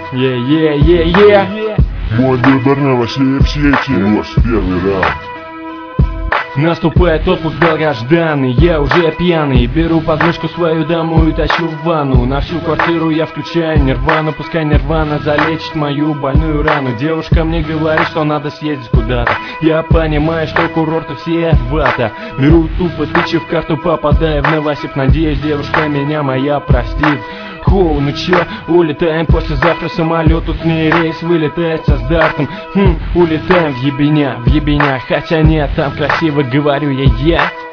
Мой выбор новостей в сети. Ваш первый раунд. Наступает отпуск долгожданный, я уже пьяный. Беру подмышку свою даму и тащу в ванну. На всю квартиру я включаю нирвану. Пускай нирвана залечит мою больную рану. Девушка мне говорит, что надо съездить куда-то. Я понимаю, что курорты все вата. Беру тупо тычи в карту, попадая в Новосиб. Надеюсь, девушка меня моя простит. Хоу, ну чё, улетаем послезавтра, самолет тут не рейс вылетает со стартом. Улетаем в ебеня, хотя нет, там красиво, говорю я.